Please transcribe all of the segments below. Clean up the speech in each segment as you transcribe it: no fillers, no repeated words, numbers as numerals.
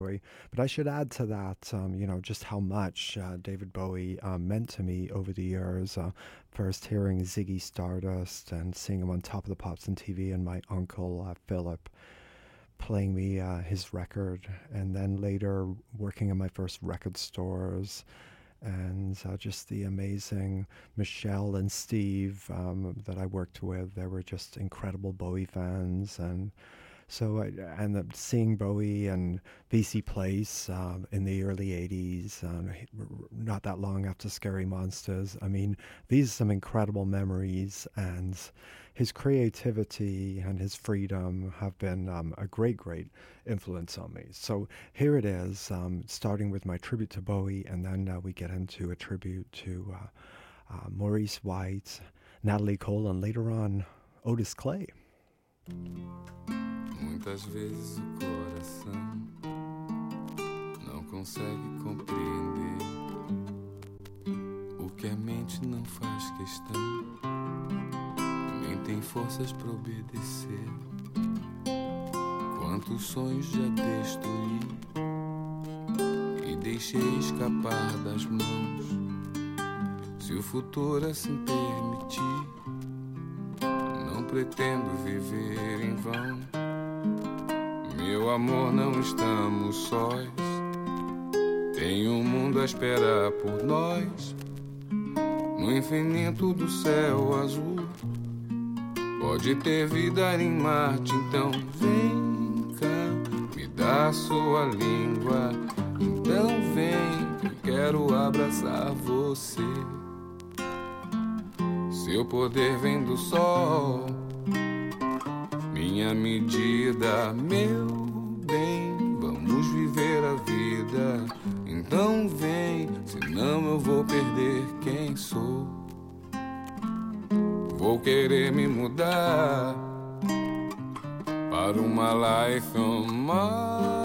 But I should add to that, just how much David Bowie meant to me over the years. First hearing Ziggy Stardust and seeing him on Top of the Pops and TV, and my uncle Philip playing me his record, and then later working in my first record stores, and just the amazing Michelle and Steve that I worked with. They were just incredible Bowie fans, and so seeing Bowie and BC Place in the early 80s, not that long after Scary Monsters. I mean, these are some incredible memories, and his creativity and his freedom have been a great, great influence on me. So here it is, starting with my tribute to Bowie, and then we get into a tribute to Maurice White, Natalie Cole, and later on, Otis Clay. Muitas vezes o coração não consegue compreender o que a mente não faz questão, nem tem forças para obedecer. Quantos sonhos já destruí e deixei escapar das mãos. Se o futuro assim permitir, não pretendo viver em vão. Meu amor, não estamos sós. Tem um mundo a esperar por nós. No infinito do céu azul pode ter vida em Marte. Então vem cá, me dá sua língua. Então vem, eu quero abraçar você. Seu poder vem do sol, minha medida, meu bem, vamos viver a vida. Então vem, senão eu vou perder quem sou. Vou querer me mudar para uma life on Mars.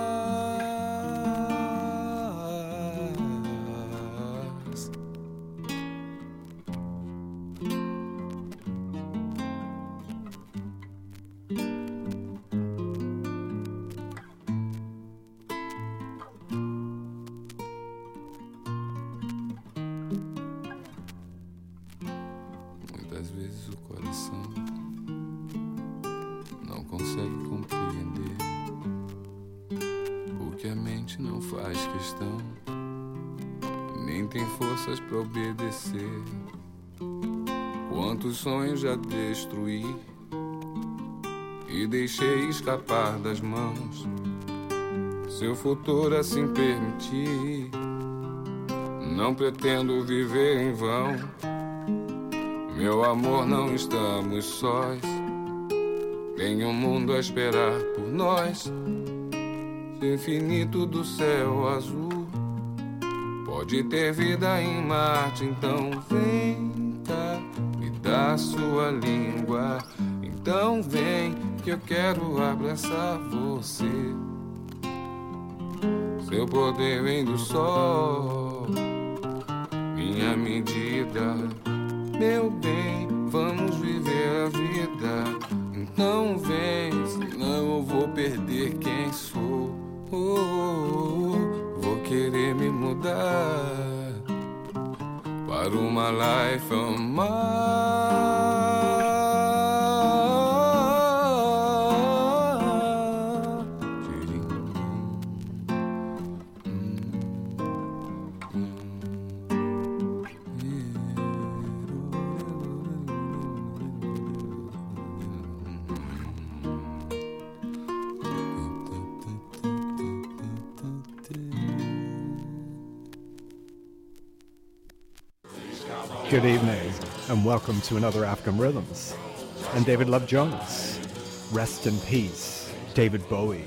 Muitas vezes o coração não consegue compreender o que a mente não faz questão, nem tem forças pra obedecer. Quantos sonhos já destruí e deixei escapar das mãos. Seu futuro assim permitir, não pretendo viver em vão. Meu amor, não estamos sós. Tem um mundo a esperar por nós. O infinito do céu azul pode ter vida em Marte. Então vem cá, me dá sua língua. Então vem, que eu quero abraçar você. Seu poder vem do sol, minha medida. Meu bem, vamos viver a vida. Então vem, senão eu vou perder quem sou. Vou querer me mudar para uma life on Mars. Good evening, and welcome to another African Rhythms. I'm David Love Jones. Rest in peace, David Bowie.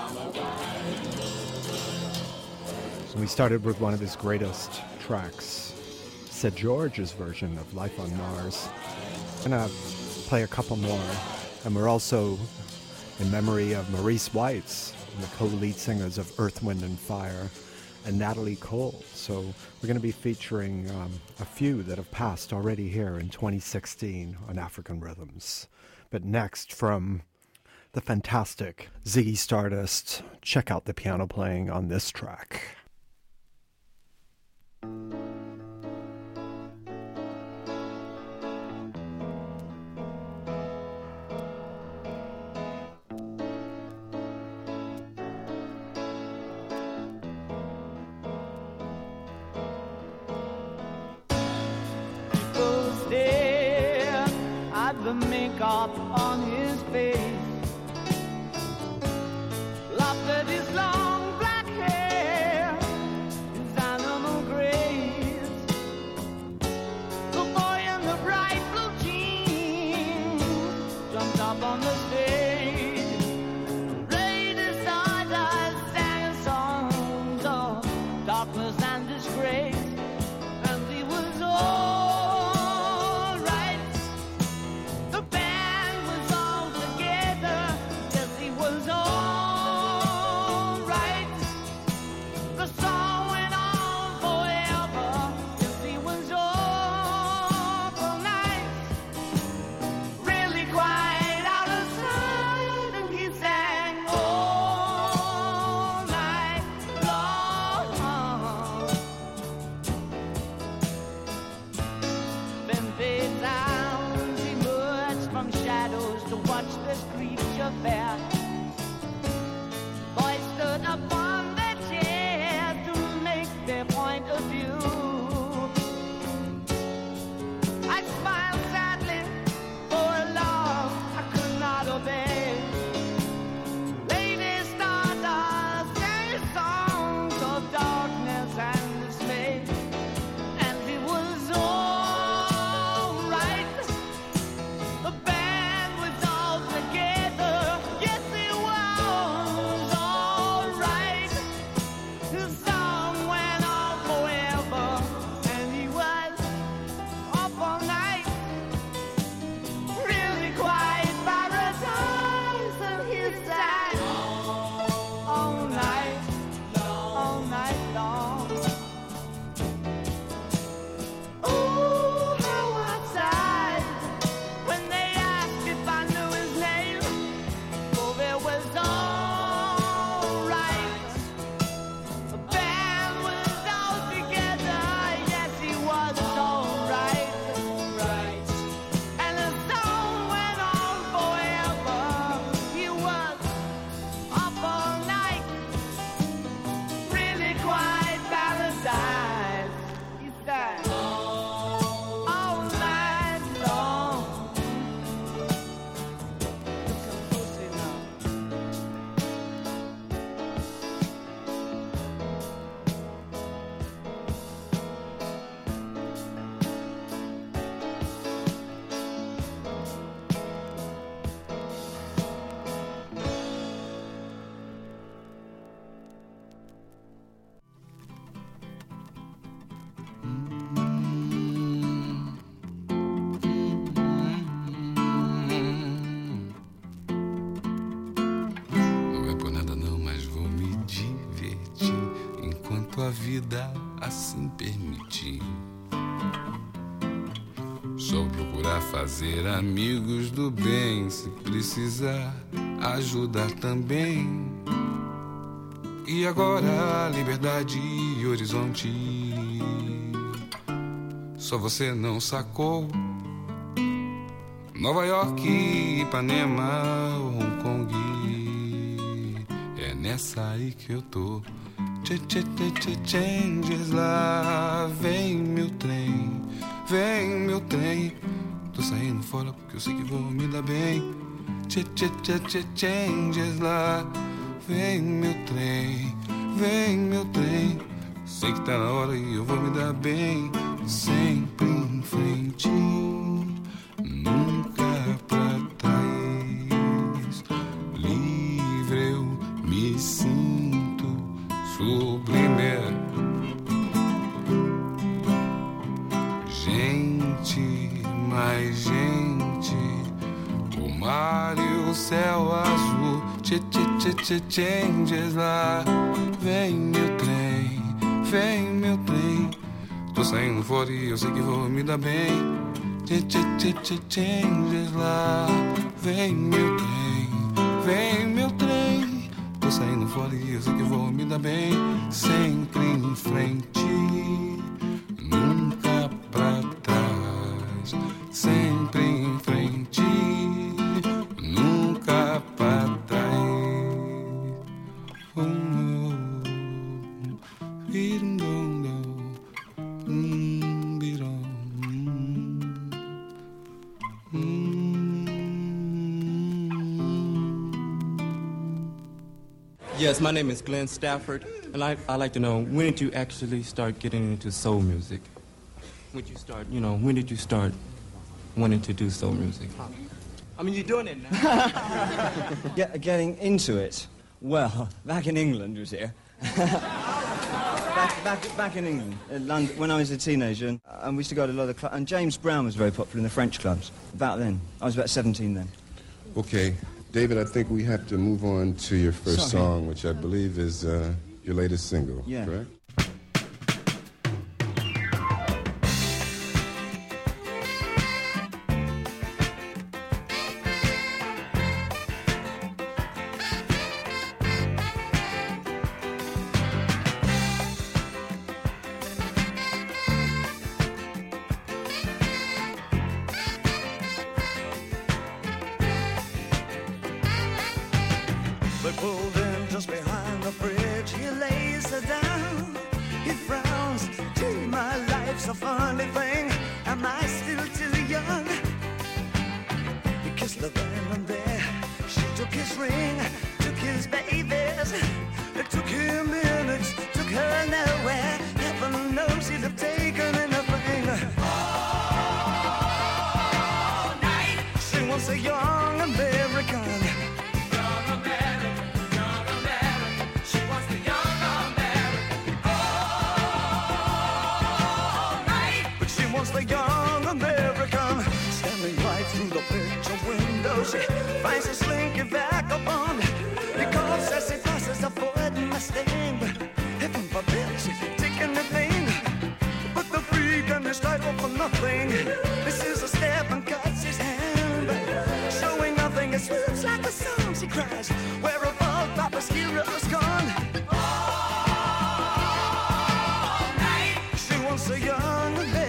We started with one of his greatest tracks, Sid George's version of Life on Mars. I'm gonna play a couple more, and we're also in memory of Maurice White, the co-lead singers of Earth, Wind and Fire, and Natalie Cole. So we're going to be featuring a few that have passed already here in 2016 on African Rhythms. But next, from The fantastic Ziggy Stardust. Check out the piano playing on this track. The makeup on his face, laughed at his long black hair, his animal grace. The boy in the bright blue jeans jumped up on the stage, played his eyes, sang songs of darkness and disgrace, and he was all. Boys stood upon their chairs to make their point of view. I smiled sadly for a love I could not obey. Lady Stardust sang songs of darkness and dismay, and it was all right. The band was all together. Yes, it was all right. The song went on forever, and he was up all night. Really quiet paradise, and he sang all night long. Oh, how I sighed when they asked if I knew his name. Oh, it was all right. The band was all together. Yes, he was all right. And the song went on forever. He was up all night. Really quiet paradise. He sang all night long. Look how close now. Não é por nada não, mas vou me divertir enquanto a vida assim permitir. Só procurar fazer amigos do bem, se precisar ajudar também. E agora liberdade e horizonte. Só você não sacou. Nova York, Ipanema, Hong Kong. É nessa aí que eu tô. Changes lá, vem meu trem, vem meu trem. Tô saindo fora porque eu sei que vou me dar bem. Changes lá, vem meu trem, vem meu trem. Sei que tá na hora e eu vou me dar bem. Sempre em frente, nunca pra trás. Livre eu me sinto sublime. Gente, mais gente, o mar e o céu azul. Changes lá, vem meu trem, vem meu trem. Tô saindo fora e eu sei que vou me dar bem. Changes lá, vem meu trem, vem meu trem. Tô saindo fora e eu sei que vou me dar bem. Sempre em frente, nunca pra trás. Sempre em frente, nunca pra trás. Oh, no. Yes, my name is Glenn Stafford, and I'd like to know, when did you actually start getting into soul music? When did you start wanting to do soul music? I mean, you're doing it now. Getting into it? Well, back in England, was here. back in England, in London, when I was a teenager, and we used to go to a lot of clubs, and James Brown was very popular in the French clubs. About then. I was about 17 then. Okay. David, I think we have to move on to your first song, which I believe is your latest single, correct? They pulled in just behind the bridge. He lays her down. He frowns. Gee, my life's a funny thing. Am I still too young? He kissed the woman there. She took his ring, took his babies. It took him minutes, took her nowhere. Heaven knows he'd have taken anything. All night. She wants a young American. The young American standing right through the picture window. She finds a slinky vagabond. He calls as he passes a Ford Mustang. Heaven forbid she's taking the thing, but the freak and his title for nothing. This is a step and cuts his hand, showing nothing. It swoops like a song. She cries, where have all Papa's heroes gone? All night. She wants a young American.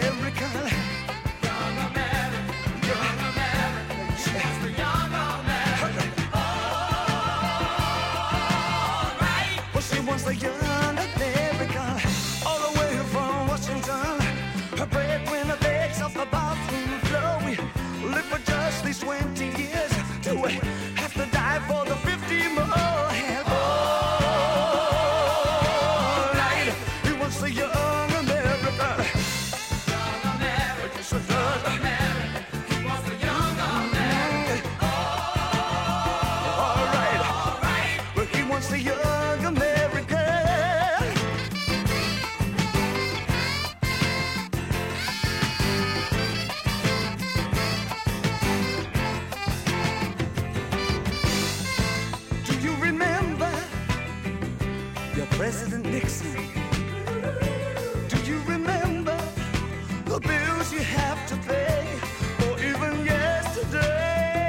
The young American, all the way from Washington. Her breadwinner begs off the bathroom floor. We live for just these 20 years. Do we have to die for the 50 more? And all night, he wants the young American. Young American, young American. He wants the young American. All right, but he wants the young American. President Nixon, do you remember the bills you have to pay, or even yesterday?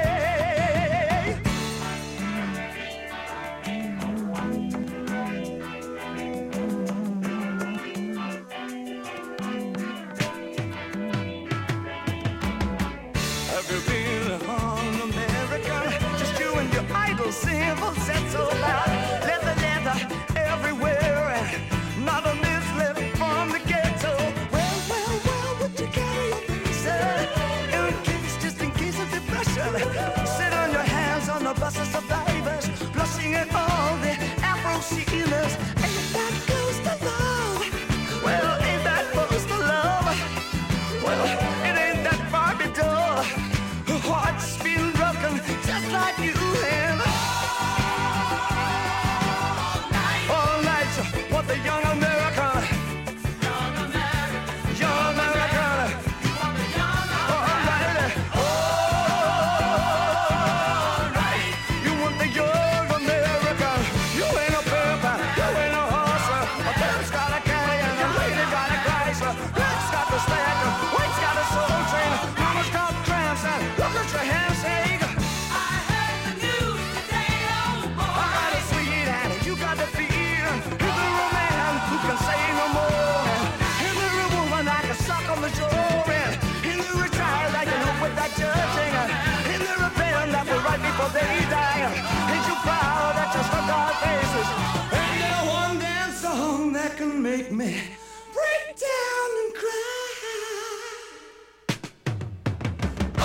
Have you been on America? Just you and your idle civil set so loud. Leather, everywhere, and not a miss left from the ghetto. Well, would you carry your visa? Just in case of depression. Sit on your hands on the bus of survivors, blushing at all the Afro-sealers. Ain't that close to love? Well, ain't that close to love? Well, it ain't that Barbie doll. Her heart's been broken just like you and make me break down and cry. Oh,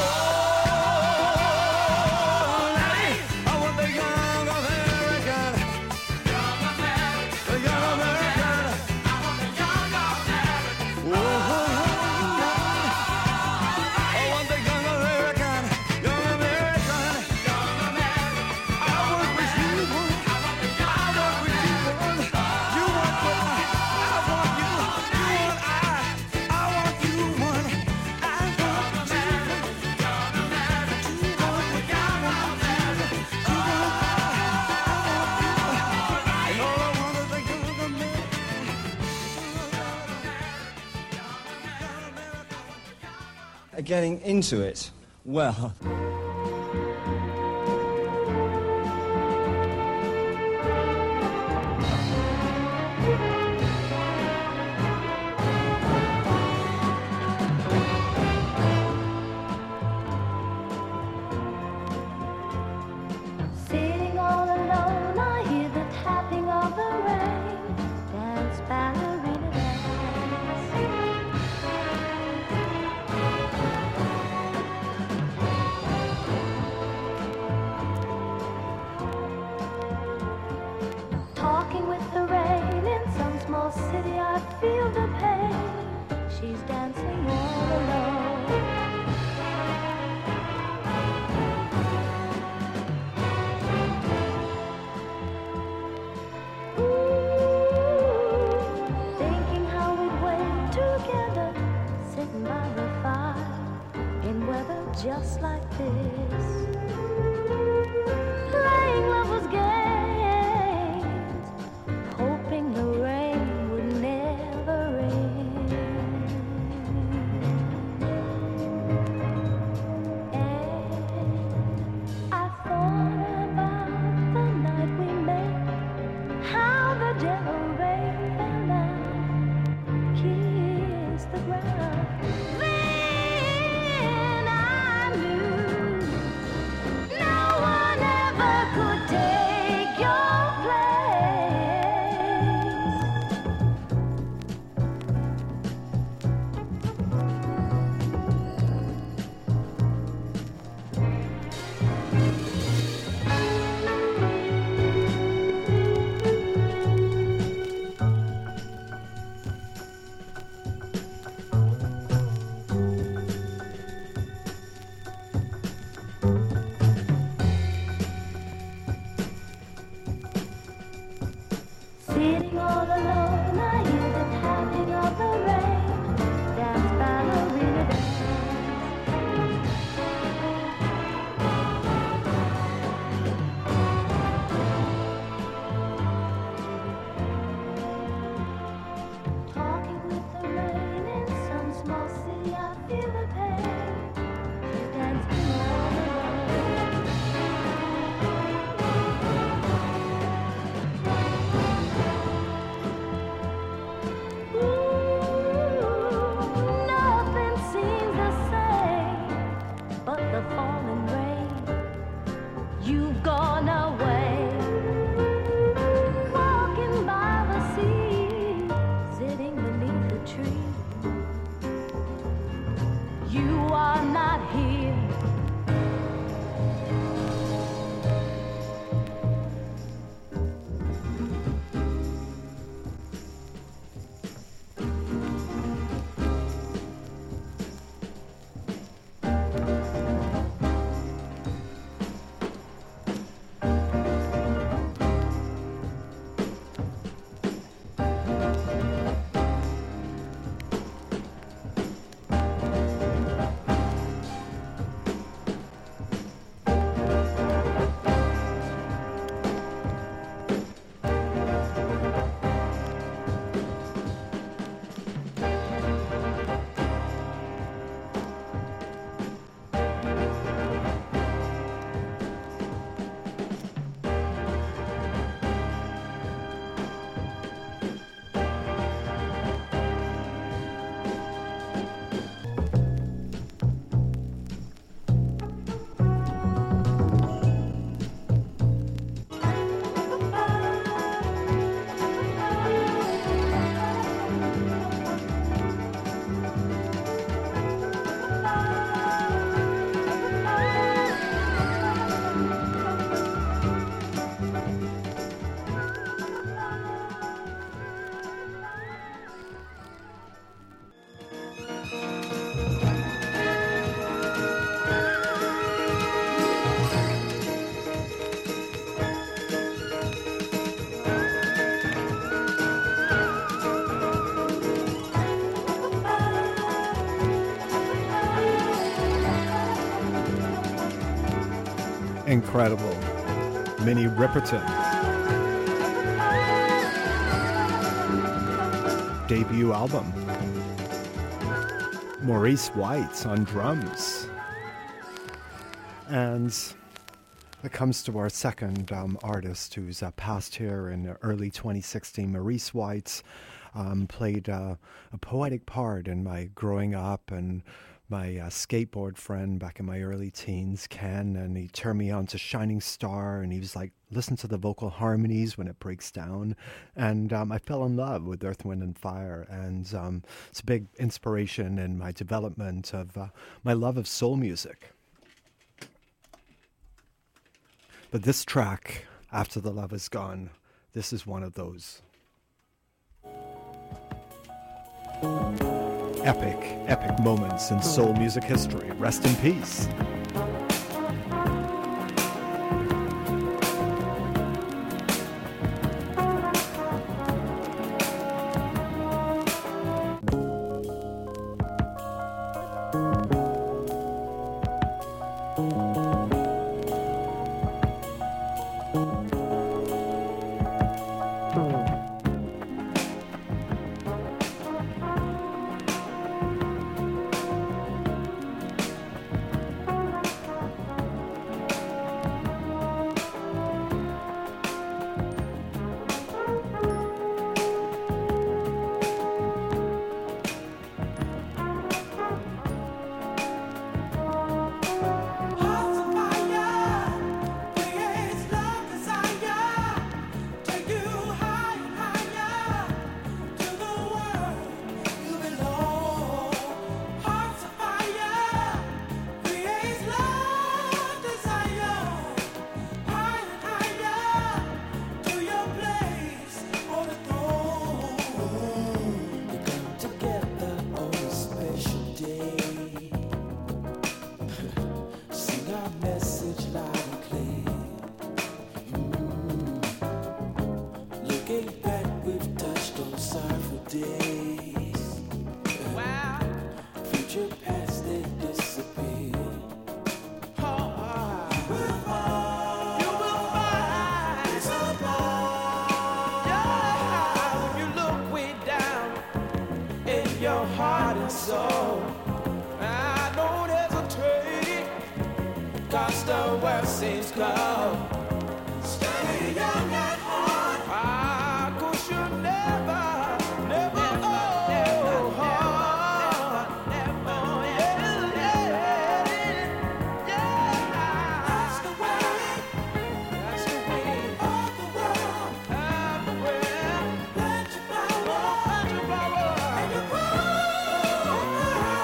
Lady, I want the young American. Young American. The young American. I want the young American. Oh, I want the young American. Young American. Young American. I want with you. I want with you. You want what I want you. You want I want you one. I want you. Young American. You want what I want you. You want I want you. And all I want is a young American. Getting into it, well... Sitting all alone, I hear the tapping of the rain. Dance, ballerina dance. Talking with the rain in some small city, I feel the pain. She's dancing all alone. Thinking how we'd wait together, sitting by the fire in weather just like this, playing lovers' games, hoping the rain would never end. And I thought about the night we met, how the gentle rain fell down, kissed the ground. Then I knew no one ever could take your Sitting all alone, I hear the tapping of the rain. Dance, ballerina dance. Talking with the rain in some small city, I feel the pain. She's dancing all alone. incredible. Minnie Riperton. Debut album. Maurice White on drums. And it comes to our second artist who's passed here in early 2016. Maurice White played a poetic part in my growing up, and my skateboard friend back in my early teens, Ken, and he turned me on to Shining Star, and he was like, listen to the vocal harmonies when it breaks down, and I fell in love with Earth, Wind and Fire, and it's a big inspiration in my development of my love of soul music. But this track, After the Love Is Gone, this is one of those epic moments in soul music history. Rest in peace.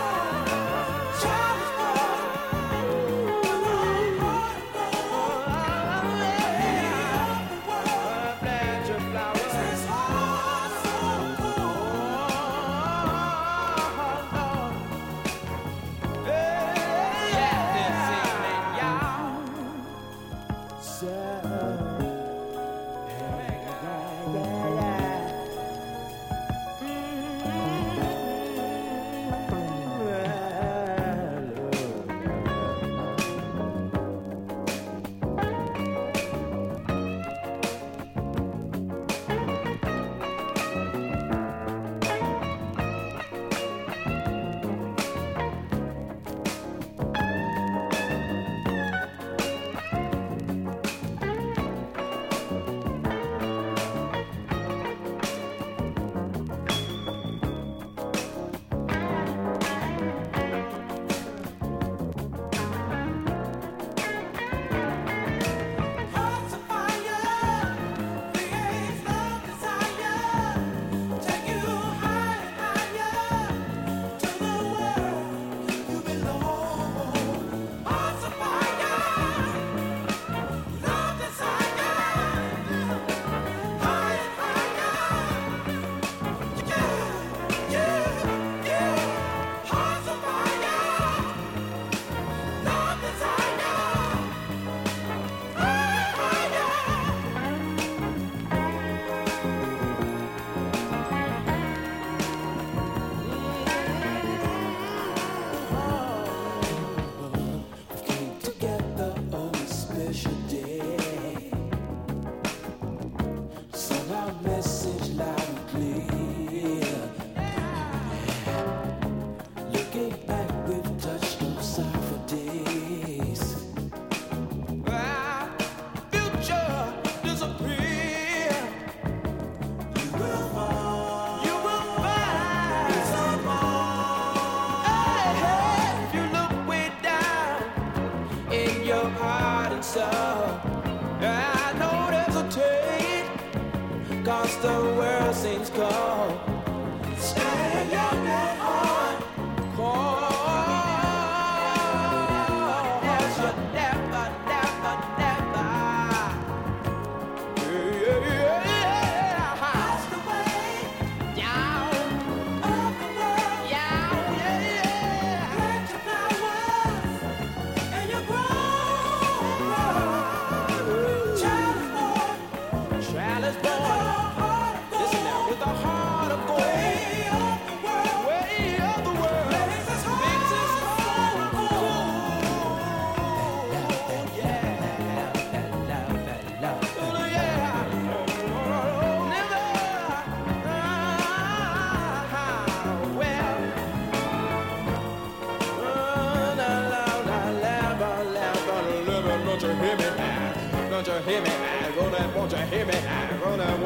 Child is born.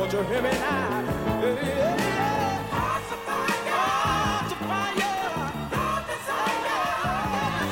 Don't you hear me now? Yeah, yeah, yeah. Hearts of fire, hearts of fire, your desire,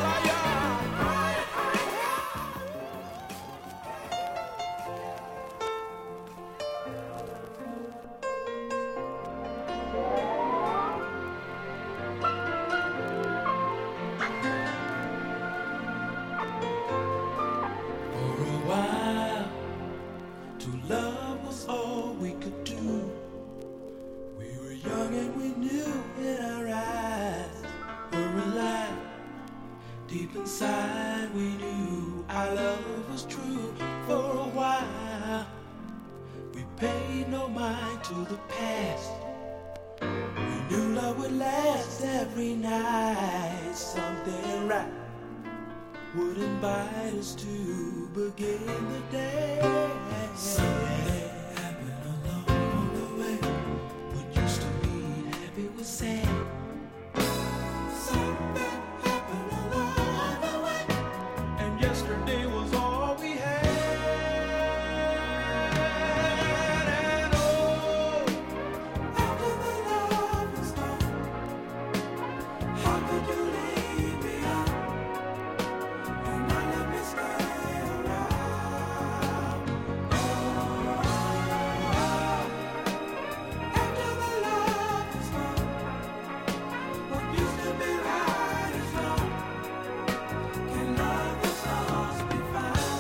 For a while, to love was all we could do. We were young and we knew in our eyes were alive. Deep inside we knew our love was true. For a while, we paid no mind to the past. We knew love would last every night. Something right would invite us to begin the day. Something happened along the way. What used to be happy was sad. Something happened along the way, and yesterday was all we had. And oh, after the love is gone, how could you leave me out? And not let me stay around. After the love is gone, what used to be right is wrong. Can love that's lost be found?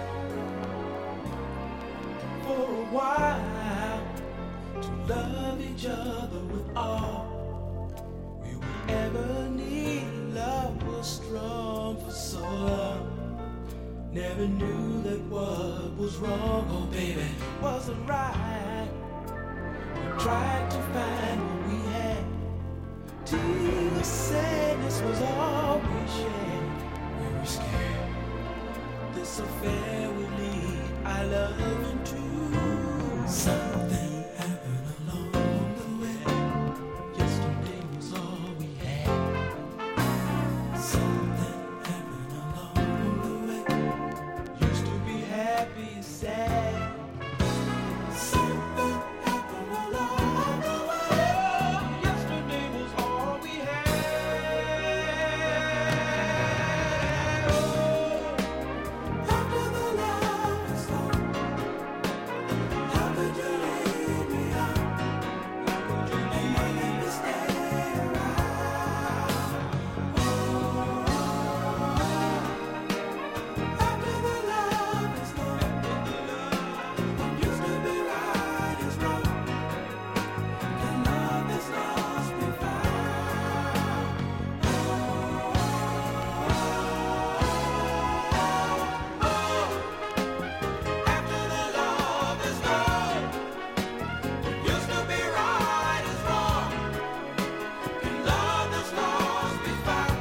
For a while, to love each other with all we would ever need. Love was strong for so long. Never knew that what was wrong, oh baby, wasn't right. We tried to find what we had. Till the sadness was all we shared. We were scared this affair would lead our love into something happened along the way. Yesterday was all we had. Something happened along the way. Used to be happy, sad. Something happened along the way. Yesterday was all we had. Oh, after the love is gone, how could you leave me out? How could you leave me to stay around? After the love is gone, what used to be right is wrong. Can love that's lost be found? After the love is gone, what used to be right is wrong. Can love that's lost be found?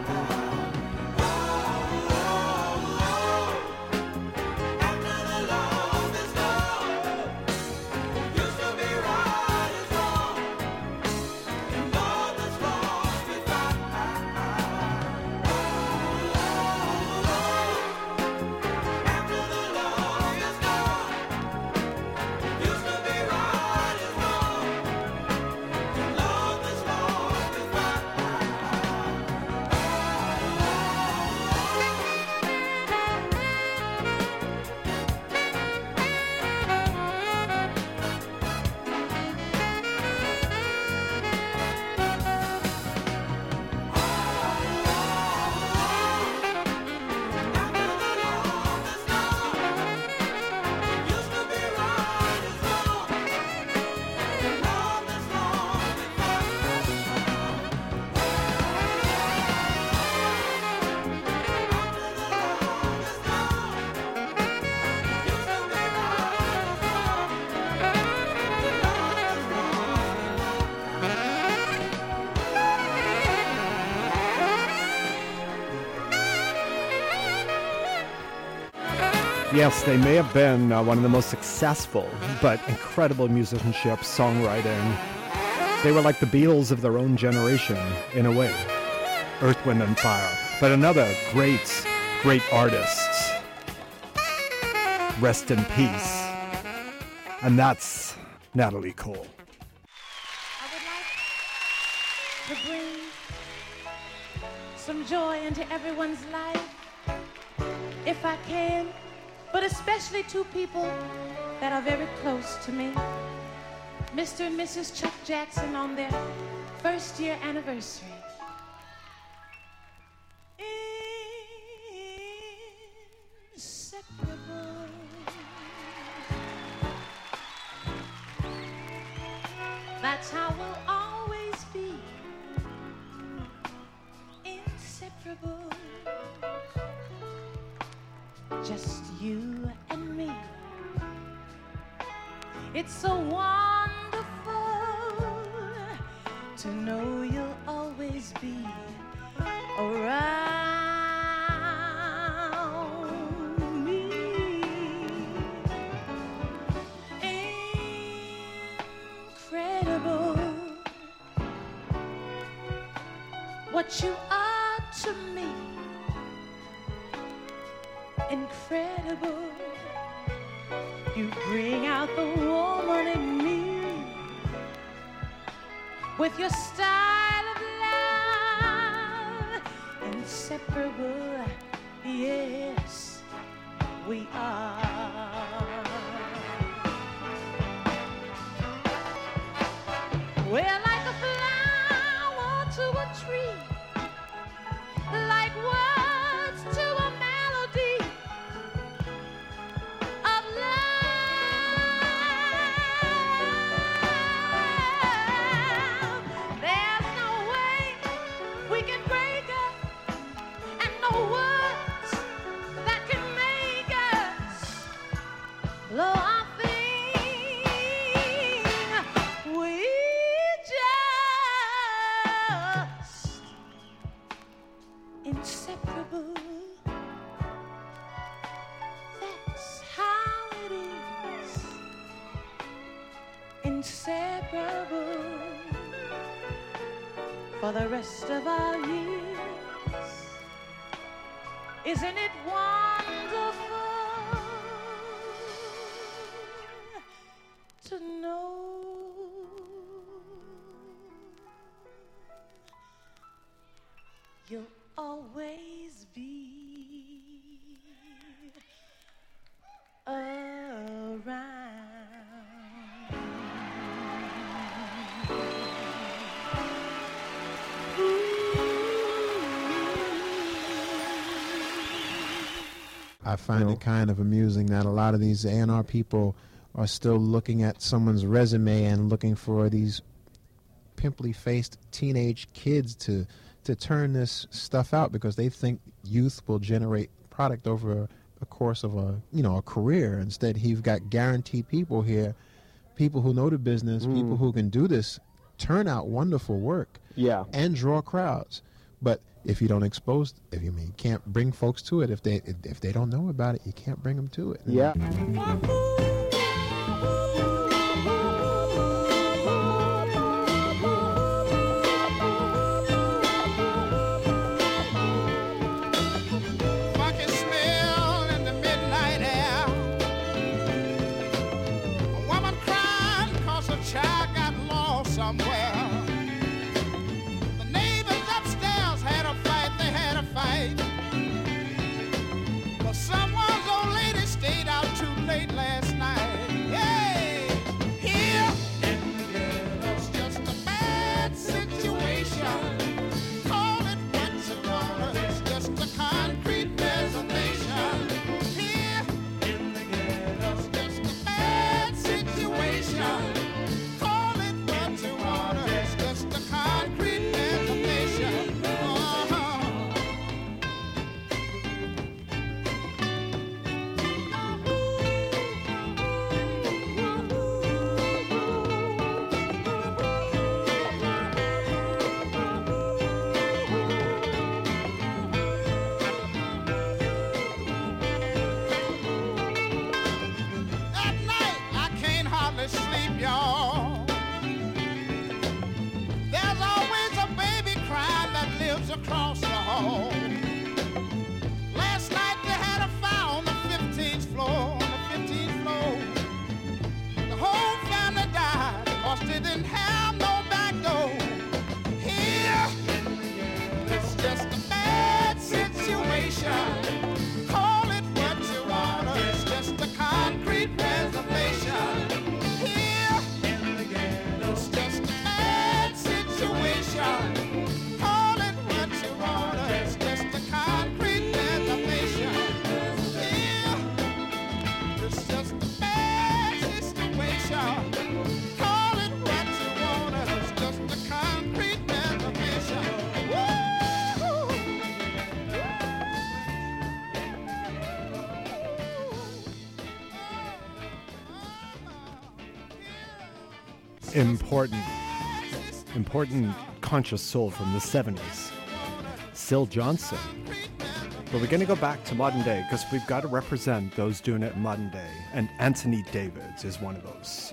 After the love is gone, what used to be right is wrong. Can love that's lost be found? After the love is gone, what used to be right is wrong. Can love that's lost be found? Yes, they may have been one of the most successful but incredible musicianship, songwriting. They were like the Beatles of their own generation, in a way. Earth, Wind and Fire. But another great artists. Rest in peace. And that's Natalie Cole. I would like to bring some joy into everyone's life, if I can, but especially two people that are very close to me. Mr. and Mrs. Chuck Jackson on their first year anniversary. Inseparable. That's how we'll always be. Inseparable. Just you and me. It's so wonderful to know you'll always be around me. Incredible what you are to me. Incredible. You bring out the woman in me with your style of love. Inseparable, yes, we are. We're like a flower to a tree, like words to a melody of love. There's no way we can break up, and no words that can make us blow our thing. We just inseparable. That's how it is. Inseparable for the rest of our years. Isn't it wonderful to know you'll always be around? I find it kind of amusing that a lot of these A&R people are still looking at someone's resume and looking for these pimply-faced teenage kids to turn this stuff out because they think youth will generate product over a course of a career. Instead, you've got guaranteed people here, people who know the business, people who can do this, turn out wonderful work, and draw crowds. But if you don't expose, you can't bring folks to it. If they don't know about it, you can't bring them to it. Yeah. Funky smell in the midnight air. A woman crying 'cause her child got lost somewhere. The neighbors upstairs had a fight, they had a fight. But someone's old lady stayed out too late last night. Hey, here it's just a bad situation. Call it what you want, it's just a concrete resignation. Here it's just a bad situation. Call it what you want, doesn't have no backbone. Here, it's just a bad situation. Call it what you wanna, it's just a concrete reservation. Here, it's just a bad situation. Call it what you wanna, it's just a concrete reservation. Here, it's just a bad situation. Call it what you wanna, it's just a concrete reservation. Woo! Important conscious soul from the 70s. Syl Johnson. But we're going to go back to modern day because we've got to represent those doing it in modern day. And Anthony Davids is one of those.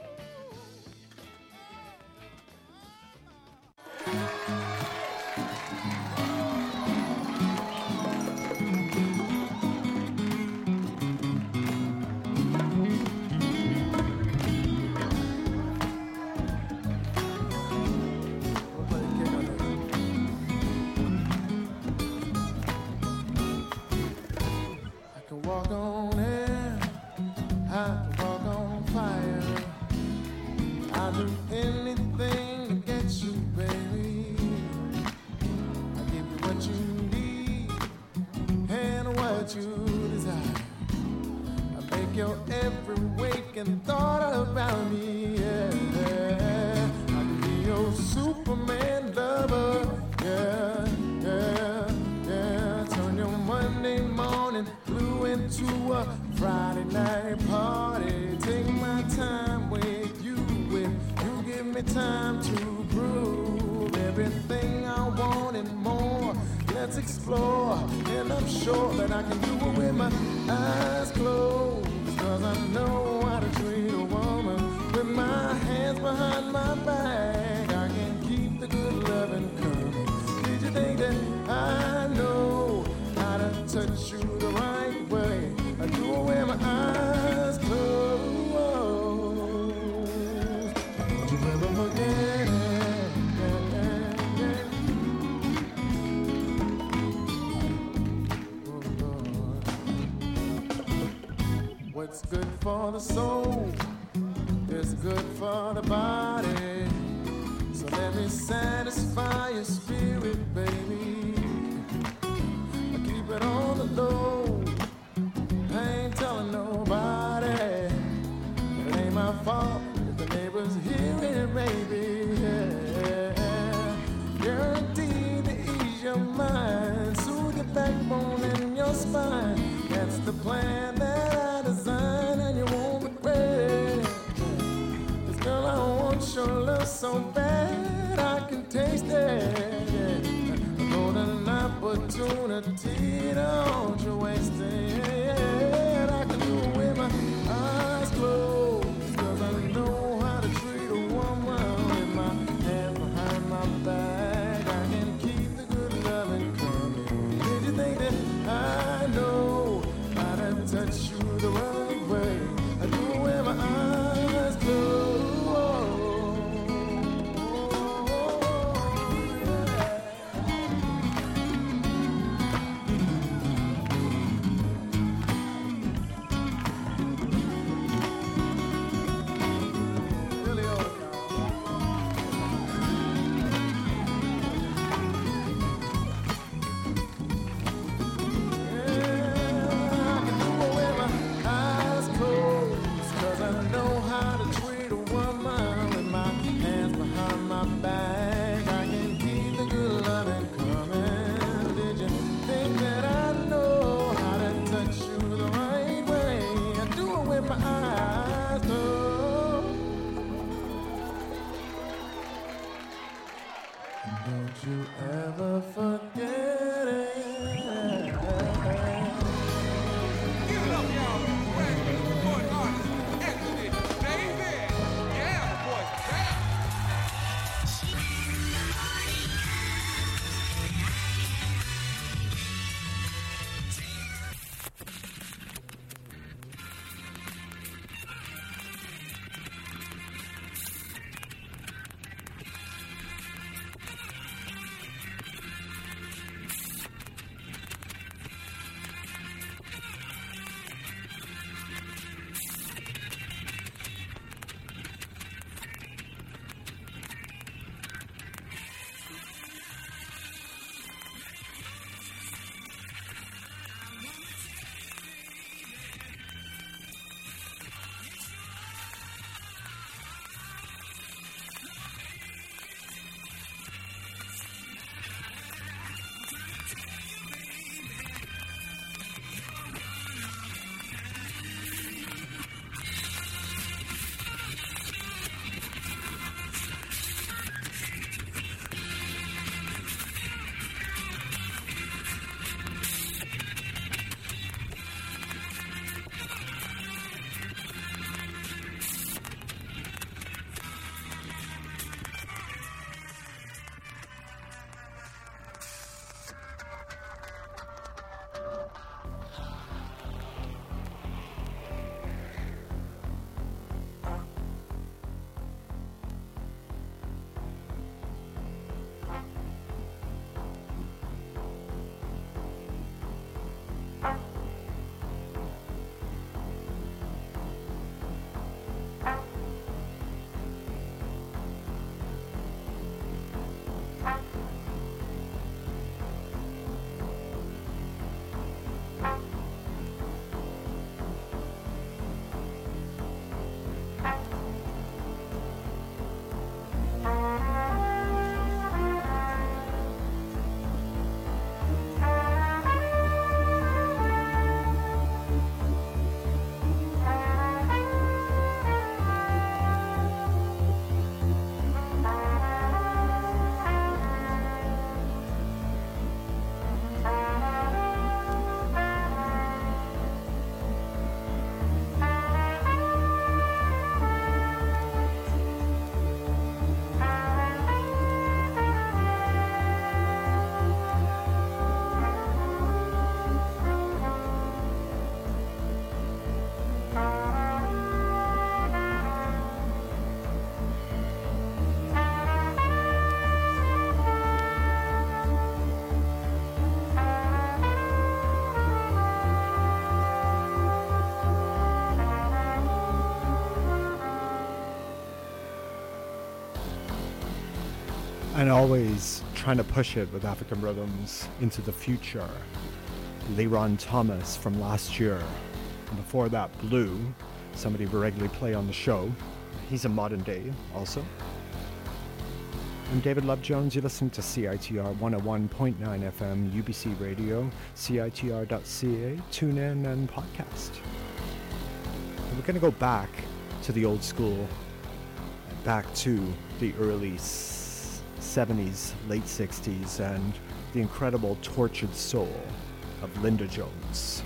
I can walk on air, I can walk on fire. I'll do anything to get you, baby. I'll give you what you need and what you desire. I'll make your every waking thought about me, yeah. I can be your Superman lover, yeah, yeah, yeah. Turn your Monday morning blue into a Friday night party. Take my time with you, you give me time to prove everything I want and more. Let's explore, and I'm sure that I can do it with my eyes closed. Cause I know how to treat a woman with my hands behind my back. I can keep the good loving coming. Did you think that I know how to touch you the right way? I do it with my eyes closed. Don't you ever forget it. What's good for the soul is good for the body. So let me satisfy your spirit, baby. I keep it on the low. I ain't telling nobody. It ain't my fault if the neighbors hear it, baby. Yeah. Guaranteed to ease your mind, soothe your backbone and your spine. That's the plan that I designed, and you won't regret it. 'Cause girl, I want your love so bad, I can taste it. A golden opportunity, don't you waste it. I can do it with my eyes closed, 'cause I know how to treat a woman with my hands behind my back. I can keep the good loving coming. Did you think that I know how to touch you the right way? I do it with my eyes closed. Don't you ever forget it. Give it up, y'all. Brand new recording artist, Anthony David. Yeah, the boy's back. And always trying to push it with African rhythms into the future. Leron Thomas from last year. And before that, Blue, somebody we regularly play on the show. He's a modern day also. I'm David Love Jones. You're listening to CITR 101.9 FM, UBC Radio, CITR.ca, tune in and podcast. And we're going to go back to the old school, back to the early 70s, late 60s, and the incredible Tortured Soul of Linda Jones.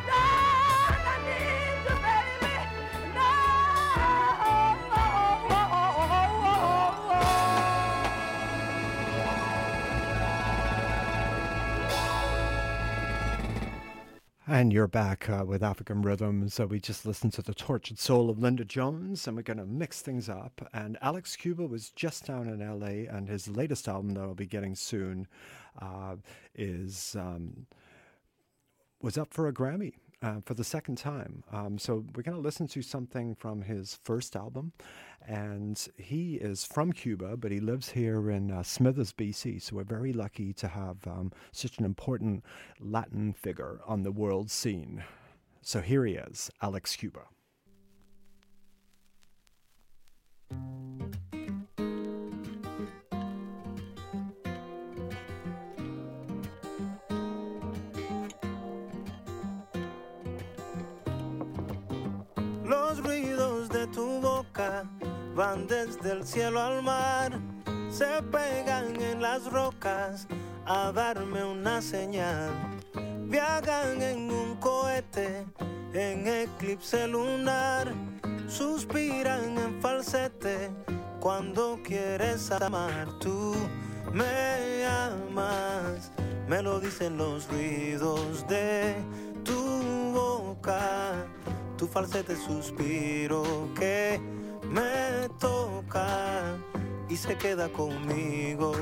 Oh And you're back with African Rhythms. So we just listened to The Tortured Soul of Linda Jones, and we're going to mix things up. And Alex Cuba was just down in L.A., and his latest album that I'll be getting soon was up for a Grammy for the second time. So we're going to listen to something from his first album. And he is from Cuba, but he lives here in Smithers, BC. So we're very lucky to have such an important Latin figure on the world scene. So here he is, Alex Cuba. Los ruidos de tu boca van desde el cielo al mar, se pegan en las rocas a darme una señal. Viajan en un cohete, en eclipse lunar, suspiran en falsete cuando quieres amar. Tú me amas, me lo dicen los ruidos de tu boca, tu falsete suspiro que me toca y se queda conmigo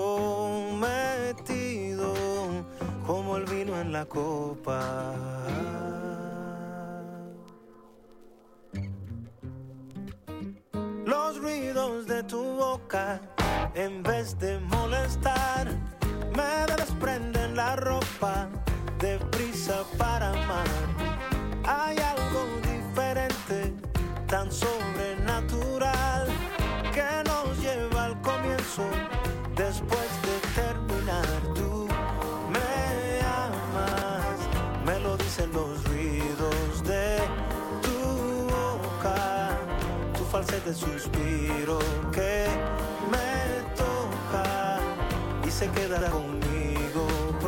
prometido como el vino en la copa. Los ruidos de tu boca, en vez de molestar, me desprenden la ropa deprisa para amar. Hay algo diferente, tan sobrenatural, que nos lleva al comienzo después de terminar. Tú me amas, me lo dicen los ruidos de tu boca, tu falsete suspiro que me toca y se quedará conmigo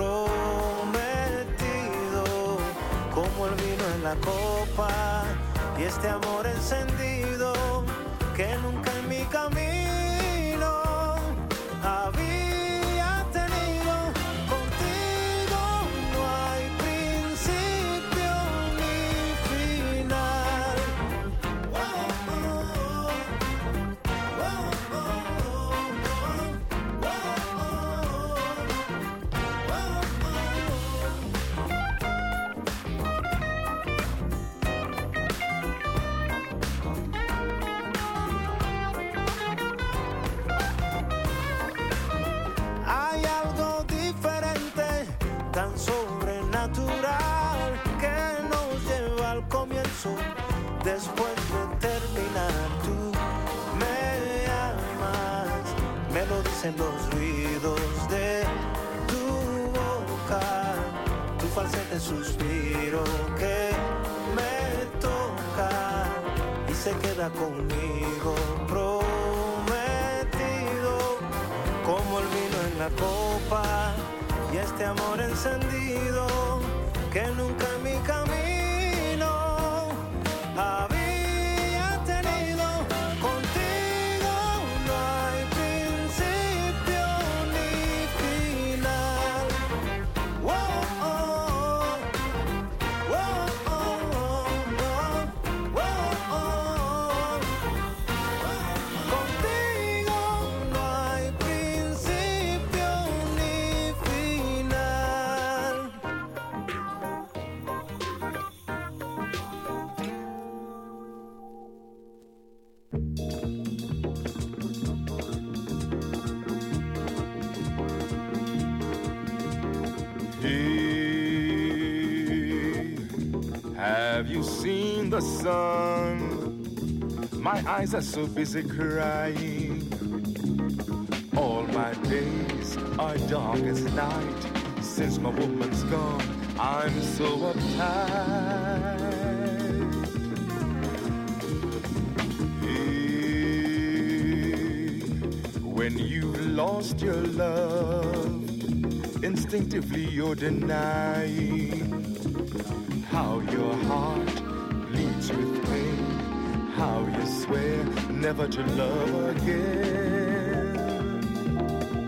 prometido como el vino en la copa. Y este amor encendido que nunca en mi camino había tenido. Contigo no hay principio ni final. Hay algo diferente, tan sobrenatural, que nos lleva al comienzo después de terminar. Tú me amas, me lo dicen los ruidos de tu boca, tu falsete suspiro que me toca y se queda conmigo prometido como el vino en la copa. Y este amor encendido que nunca en mi camino había tenido. Contigo no hay principio ni final. Wow, oh, wow, oh, wow, oh. Contigo no hay principio ni final. Hey, have you seen the sun? My eyes are so busy crying. All my days are dark as night. Since my woman's gone, I'm so uptight. Hey, when you've lost your love, instinctively you're denying how your heart bleeds with pain, how you swear never to love again.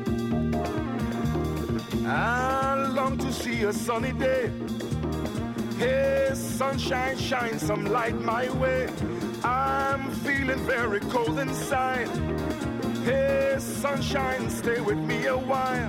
I long to see a sunny day Hey, sunshine, shine some light my way. I'm feeling very cold inside. Hey, sunshine, stay with me a while.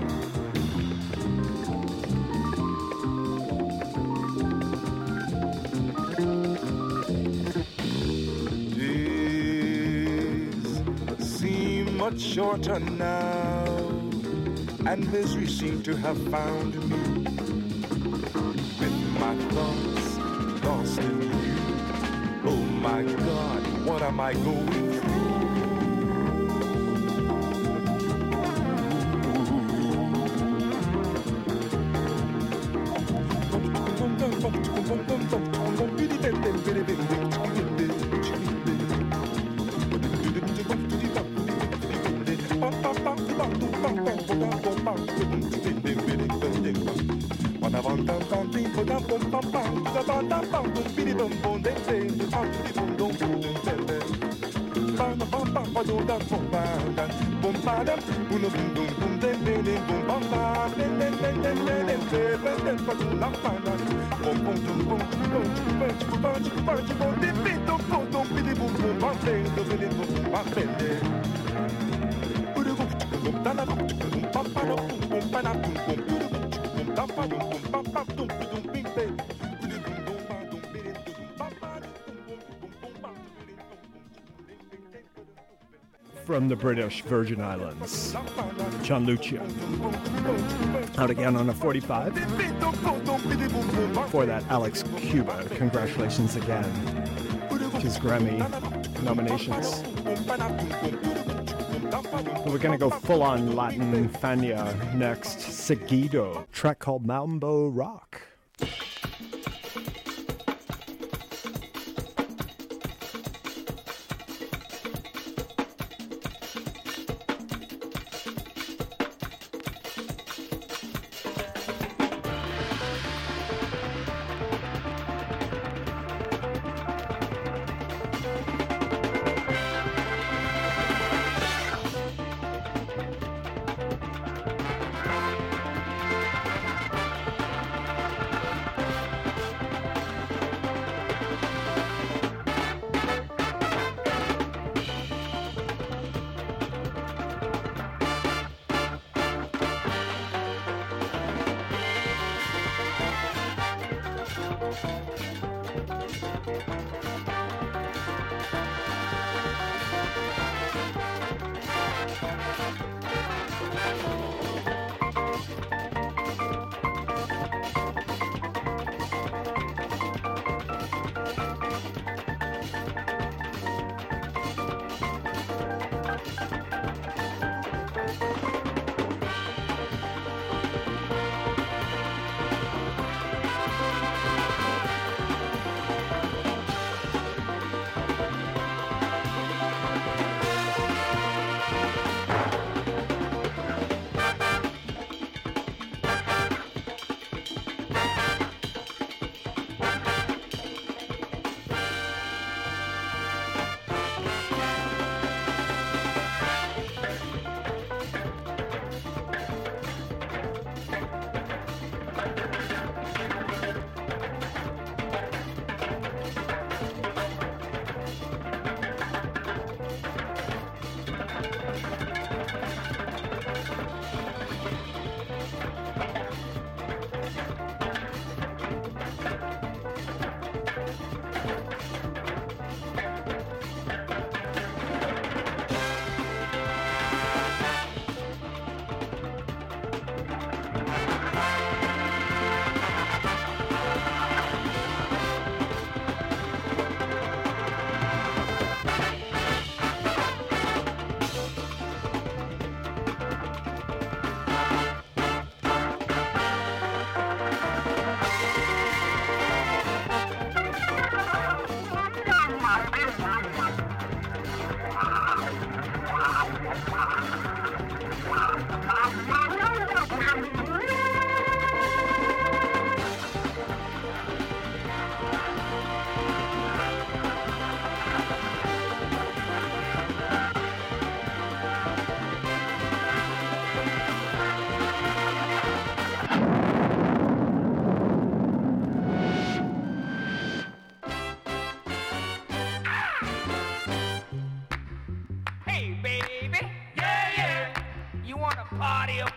Days seem much shorter now, and misery seemed to have found me. With my thoughts lost in you. Oh my God, what am I going through? From the British Virgin Islands, John Lucia. Out again on a 45. For that, Alex Cuba. Congratulations again to his Grammy nominations. We're going to go full-on Latin Fania next. Seguido, track called Mambo Rock.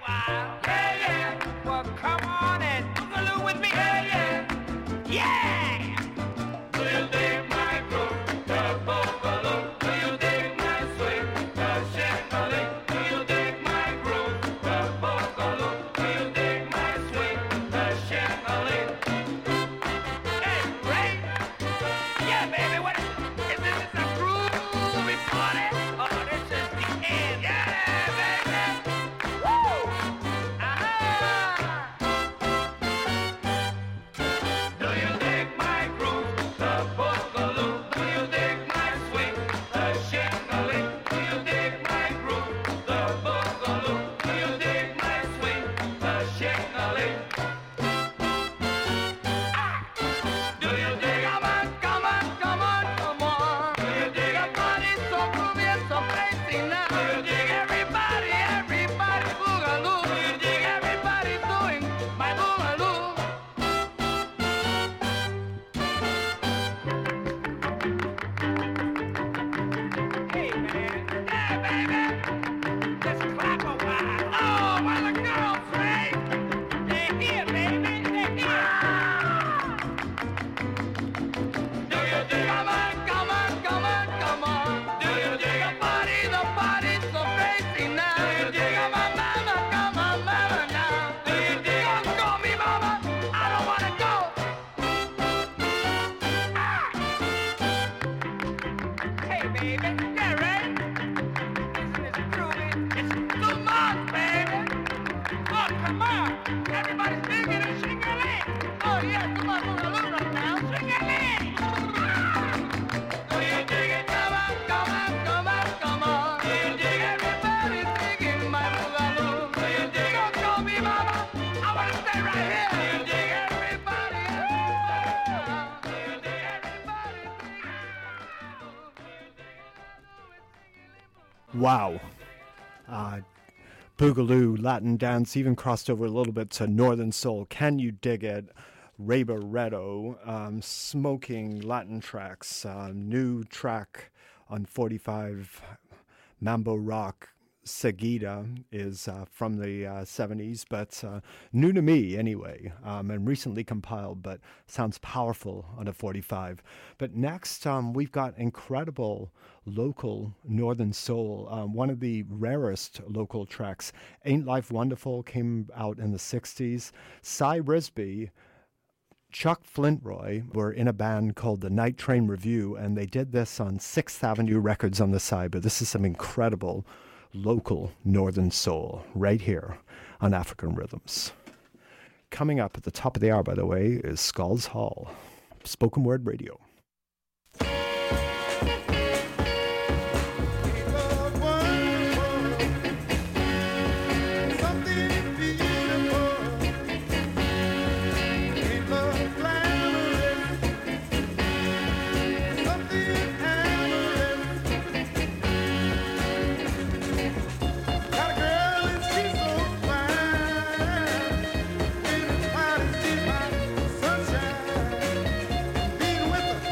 while. Yeah, yeah. Well, come on and boogaloo with me. Yeah, yeah. Yeah. Do you dig my groove, the boogaloo? Do you dig my swing, the shake-a-ling? Do you dig my groove, the boogaloo? Do you dig my swing, the shake-a-ling? Hey, Ray. Yeah, baby, what is this? Is a groovy party? Oh, this is the end. Yeah, baby. Woo! Do you dig my groove, the boogaloo? Do you dig my swing, the shake-a-ling? Do you dig my groove, the boogaloo? Do you dig my swing, the shake-a-ling? Do you dig? Come on, come on, come on, come on. Do you dig a body so groovy and so crazy now? Do you dig everybody, everybody boogaloo? Do you dig everybody doing my boogaloo? Hey man, yeah baby, just clap a while. Oh, where the girls, Ray? They're here, baby, they're here. Do you dig? Come on, come on, come on, come on. Do you dig a party? The party's so crazy now. Do you dig? Come on, mama now. Do you dig? Don't call me mama. I don't wanna go. Hey, baby, yeah, right? Isn't this groovy? It's too much, baby. Oh, come on. Everybody's digging and shaking a leg. Oh, yeah, come on, boogaloo right now. Swing your leg. Do you dig it? Come on, come on, come on, come on. Do you dig? Everybody's digging my boogaloo. Do you dig? Don't call me mama. I want to stay right here. Do you dig? Everybody. Do you dig? Everybody. Wow. Boogaloo, Latin dance, even crossed over a little bit to Northern Soul. Can you dig it? Ray Barretto, smoking Latin tracks. New track on 45 Mambo Rock, Seguida, is from the 70s, but new to me anyway, and recently compiled, but sounds powerful on a 45. But next, we've got incredible local Northern Soul. One of the rarest local tracks, Ain't Life Wonderful, came out in the 60s. Cy Risby, Chuck Flintroy were in a band called the Night Train Review, and they did this on 6th Avenue Records on the side, but this is some incredible local Northern Soul right here on African Rhythms. Coming up at the top of the hour, by the way, is Skulls Hall, spoken word radio. Sunshine, being with her.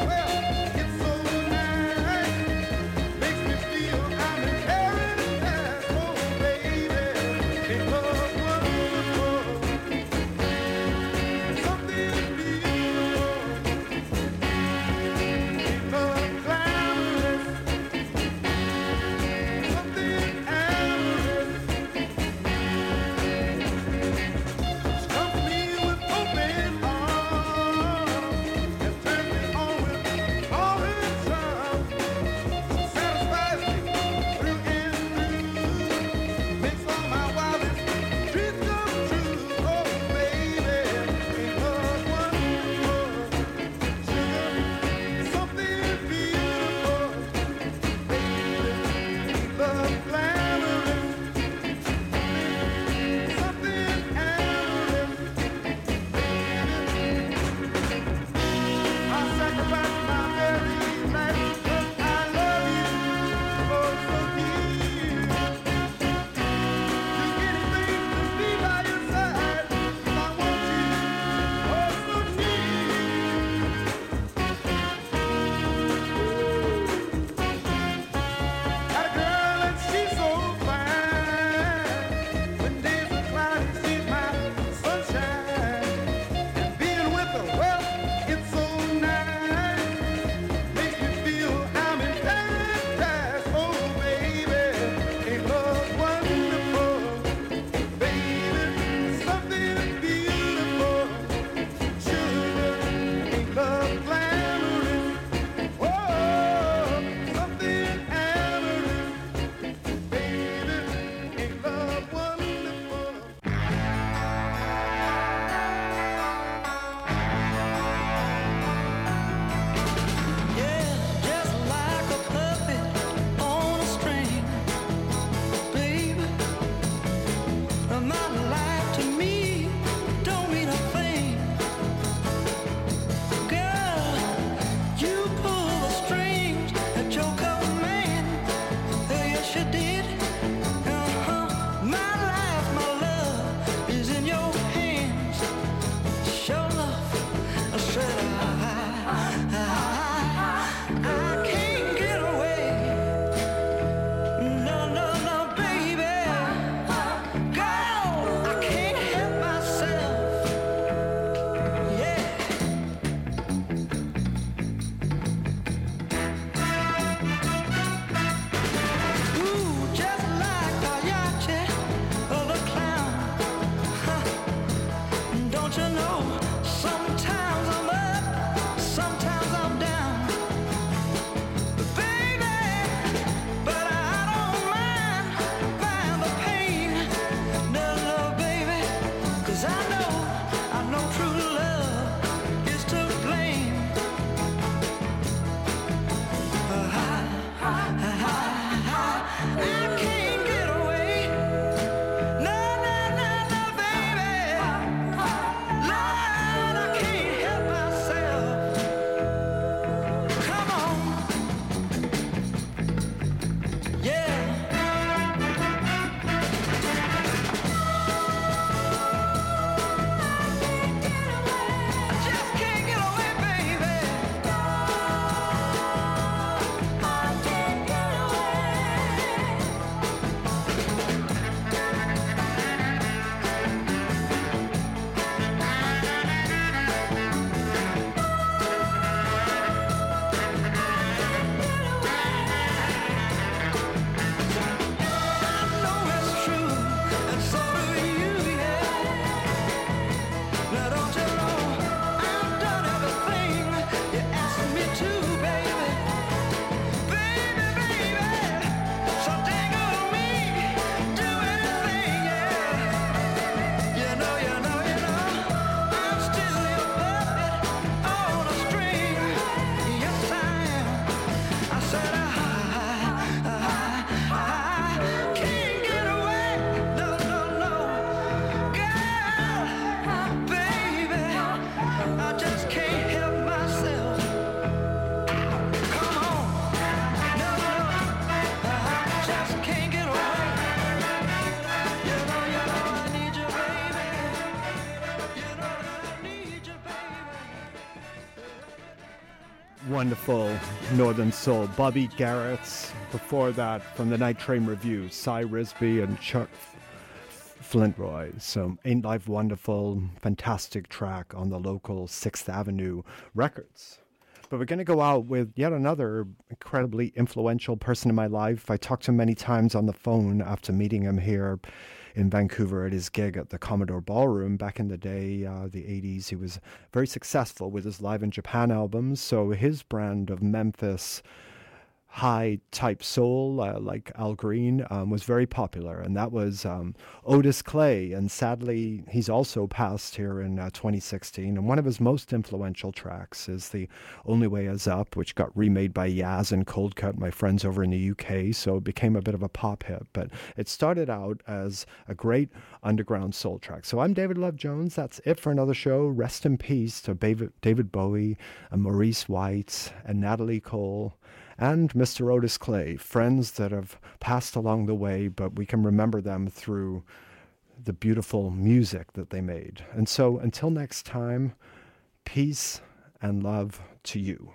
Wonderful Northern Soul. Bobby Garrett's. Before that, from the Night Train Review, Cy Risby and Chuck Flintroy. So Ain't Life Wonderful, fantastic track on the local 6th Avenue Records. But we're going to go out with yet another incredibly influential person in my life. I talked to him many times on the phone after meeting him here in Vancouver at his gig at the Commodore Ballroom back in the day, the 80s. He was very successful with his Live in Japan albums. So his brand of Memphis high-type soul, like Al Green, was very popular, and that was Otis Clay, and sadly, he's also passed here in 2016, and one of his most influential tracks is The Only Way Is Up, which got remade by Yaz and Cold Cut, my friends over in the UK, so it became a bit of a pop hit, but it started out as a great underground soul track. So I'm David Love Jones. That's it for another show. Rest in peace to David Bowie, and Maurice White, and Natalie Cole, and Mr. Otis Clay, friends that have passed along the way, but we can remember them through the beautiful music that they made. And so until next time, peace and love to you.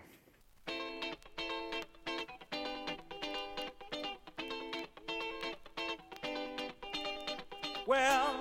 Well,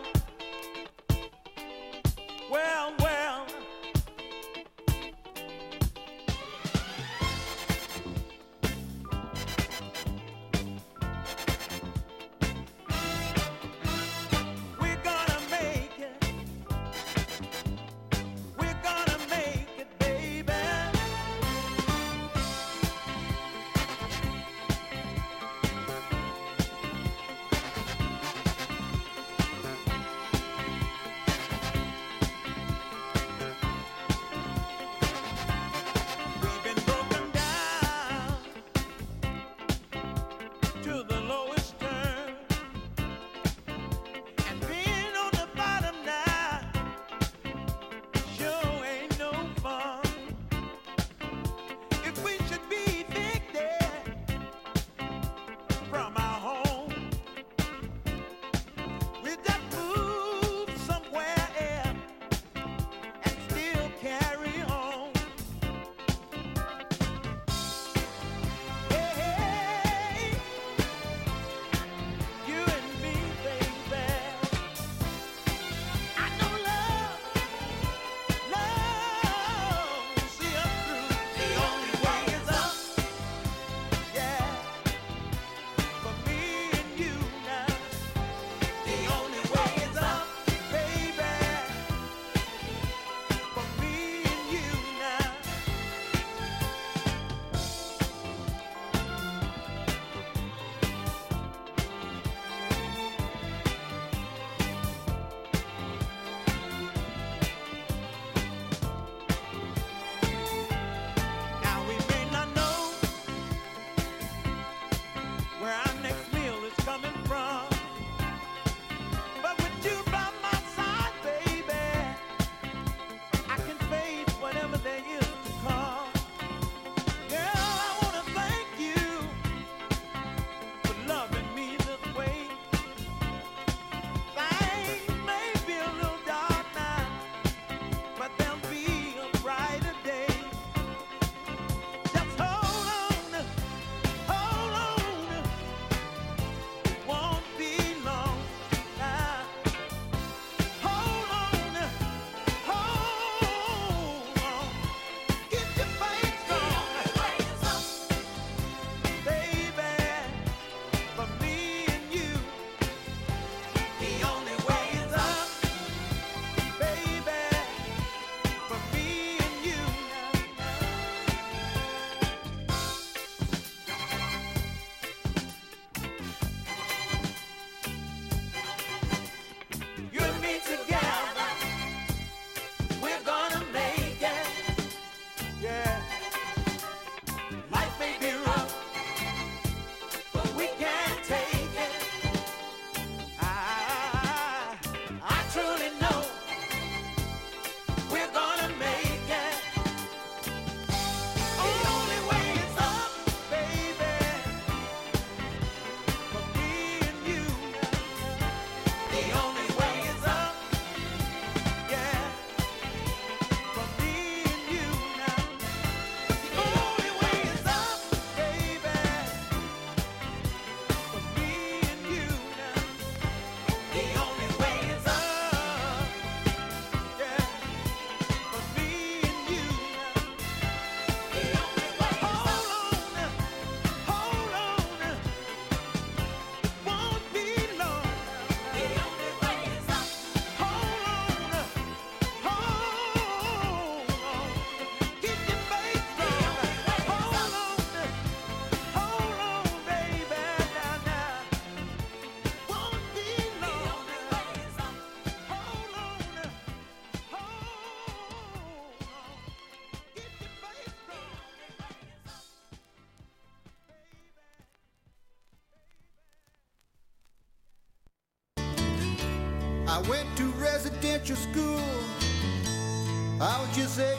I went to residential school. I was just 8